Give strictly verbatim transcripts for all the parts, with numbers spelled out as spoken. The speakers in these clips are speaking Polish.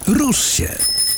Rusz się.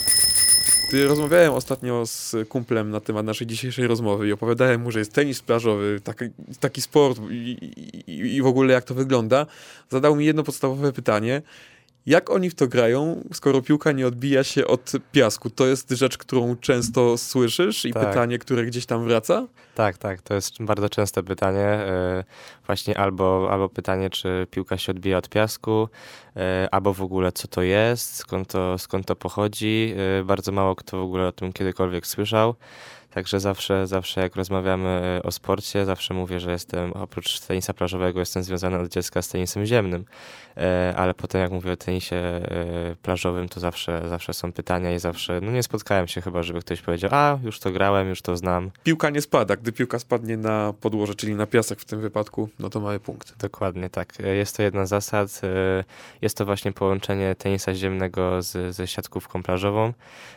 Ty rozmawiałem ostatnio z kumplem na temat naszej dzisiejszej rozmowy i opowiadałem mu, że jest tenis plażowy, taki, taki sport i, i, i w ogóle jak to wygląda. Zadał mi jedno podstawowe pytanie. Jak oni w to grają, skoro piłka nie odbija się od piasku? To jest rzecz, którą często słyszysz i tak. pytanie, które gdzieś tam wraca? Tak, tak, to jest bardzo częste pytanie. Właśnie albo, albo pytanie, czy piłka się odbija od piasku, albo w ogóle co to jest, skąd to, skąd to pochodzi. Bardzo mało kto w ogóle o tym kiedykolwiek słyszał. Także zawsze, zawsze jak rozmawiamy o sporcie, zawsze mówię, że jestem, oprócz tenisa plażowego, jestem związany od dziecka z tenisem ziemnym. Ale potem jak mówię o tenisie plażowym, to zawsze, zawsze są pytania i zawsze, no nie spotkałem się chyba, żeby ktoś powiedział, a już to grałem, już to znam. Piłka nie spada. Gdy piłka spadnie na podłoże, czyli na piasek w tym wypadku, no to mamy punkt. Dokładnie tak. Jest to jedna z zasad. Jest to właśnie połączenie tenisa ziemnego z, ze siatkówką plażową.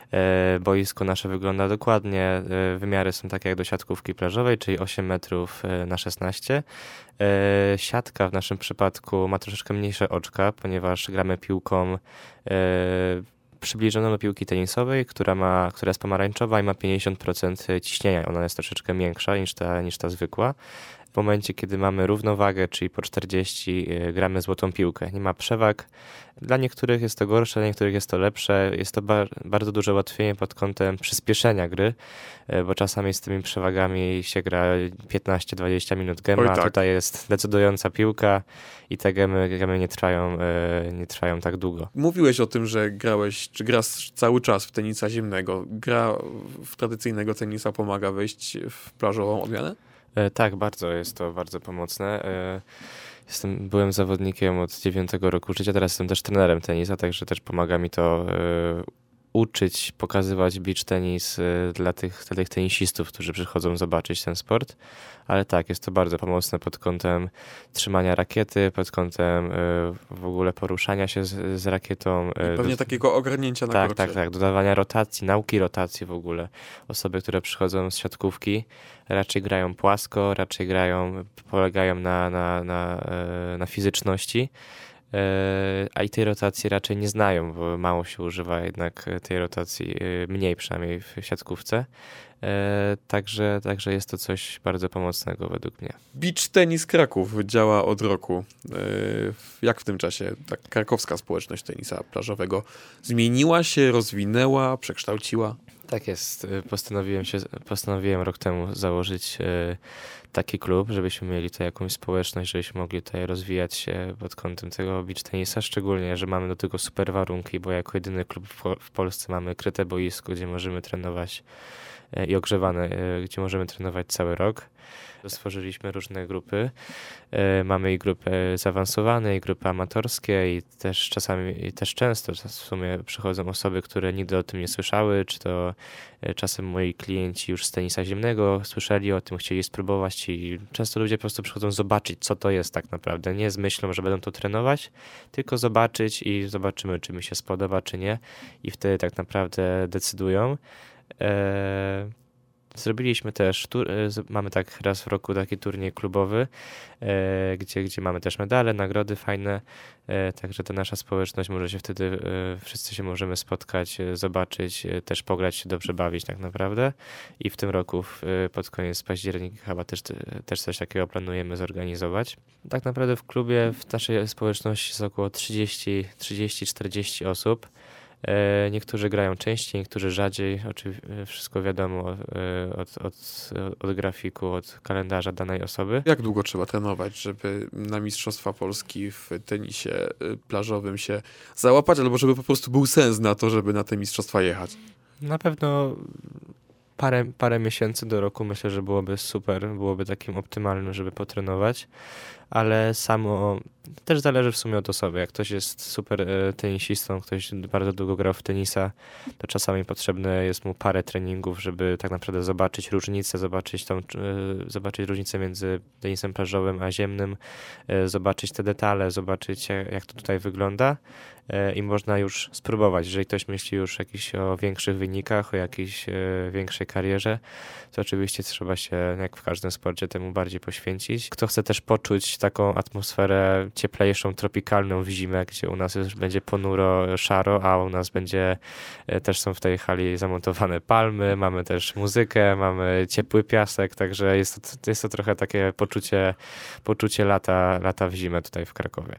Boisko nasze wygląda dokładnie. Wymiary są takie jak do siatkówki plażowej, czyli osiem metrów na szesnaście. Siatka w naszym przypadku ma troszeczkę mniejsze oczka, ponieważ gramy piłką przybliżoną do piłki tenisowej, która, ma, która jest pomarańczowa i ma pięćdziesiąt procent ciśnienia. Ona jest troszeczkę większa niż ta, niż ta zwykła. W momencie, kiedy mamy równowagę, czyli po czterdzieści, gramy złotą piłkę. Nie ma przewag. Dla niektórych jest to gorsze, dla niektórych jest to lepsze. Jest to bar- bardzo duże ułatwienie pod kątem przyspieszenia gry, bo czasami z tymi przewagami się gra piętnaście dwadzieścia minut gemy, tak. a tutaj jest decydująca piłka i te gemy, gemy nie trwają, nie trwają tak długo. Mówiłeś o tym, że grałeś, czy grasz cały czas w tenisa ziemnego. Gra w tradycyjnego tenisa pomaga wejść w plażową odmianę? Tak, bardzo jest to bardzo pomocne. Jestem, byłem zawodnikiem od dziewiątego roku życia, teraz jestem też trenerem tenisa, także też pomaga mi to uczyć, pokazywać beach tenis dla tych, dla tych tenisistów, którzy przychodzą zobaczyć ten sport. Ale tak, jest to bardzo pomocne pod kątem trzymania rakiety, pod kątem w ogóle poruszania się z, z rakietą. I pewnie do, takiego ogarnięcia na Tak, korcie. tak, tak. Dodawania rotacji, nauki rotacji w ogóle. Osoby, które przychodzą z siatkówki, raczej grają płasko, raczej grają, polegają na, na, na, na fizyczności. A i tej rotacji raczej nie znają, bo mało się używa jednak tej rotacji, mniej przynajmniej w siatkówce. Także, także jest to coś bardzo pomocnego według mnie. Beach Tenis Kraków działa od roku. Jak w tym czasie ta krakowska społeczność tenisa plażowego zmieniła się, rozwinęła, przekształciła? Tak jest. Postanowiłem się, postanowiłem rok temu założyć taki klub, żebyśmy mieli tutaj jakąś społeczność, żebyśmy mogli tutaj rozwijać się pod kątem tego beach tenisa, szczególnie, że mamy do tego super warunki, bo jako jedyny klub w Polsce mamy kryte boisko, gdzie możemy trenować i ogrzewane, gdzie możemy trenować cały rok. Stworzyliśmy różne grupy. Mamy i grupy zaawansowane, i grupy amatorskie i też czasami, i też często w sumie przychodzą osoby, które nigdy o tym nie słyszały, czy to czasem moi klienci już z tenisa ziemnego słyszeli o tym, chcieli spróbować i często ludzie po prostu przychodzą zobaczyć, co to jest tak naprawdę. Nie z myślą, że będą to trenować, tylko zobaczyć i zobaczymy, czy mi się spodoba, czy nie i wtedy tak naprawdę decydują. Eee, Zrobiliśmy też, tur- mamy tak raz w roku taki turniej klubowy, e, gdzie, gdzie mamy też medale, nagrody fajne, e, także ta nasza społeczność może się wtedy, e, wszyscy się możemy spotkać, e, zobaczyć, e, też pograć się, dobrze bawić tak naprawdę i w tym roku w, e, pod koniec października chyba też, też coś takiego planujemy zorganizować. Tak naprawdę w klubie, w naszej społeczności jest około trzydzieści czterdzieści osób. Niektórzy grają częściej, niektórzy rzadziej. Oczywiście wszystko wiadomo od, od, od grafiku, od kalendarza danej osoby. Jak długo trzeba trenować, żeby na Mistrzostwa Polski w tenisie plażowym się załapać, albo żeby po prostu był sens na to, żeby na te mistrzostwa jechać? Na pewno parę, parę miesięcy do roku myślę, że byłoby super, byłoby takim optymalnym, żeby potrenować, ale samo też zależy w sumie od osoby. Jak ktoś jest super tenisistą, ktoś bardzo długo grał w tenisa, to czasami potrzebne jest mu parę treningów, żeby tak naprawdę zobaczyć różnicę, zobaczyć tą, zobaczyć różnicę między tenisem plażowym a ziemnym, zobaczyć te detale, zobaczyć jak to tutaj wygląda i można już spróbować. Jeżeli ktoś myśli już jakiś o większych wynikach, o jakiejś większej karierze, to oczywiście trzeba się, jak w każdym sporcie, temu bardziej poświęcić. Kto chce też poczuć taką atmosferę cieplejszą, tropikalną w zimę, gdzie u nas już będzie ponuro, szaro, a u nas będzie, e, też są w tej hali zamontowane palmy, mamy też muzykę, mamy ciepły piasek, także jest to, jest to trochę takie poczucie, poczucie lata, lata w zimę tutaj w Krakowie.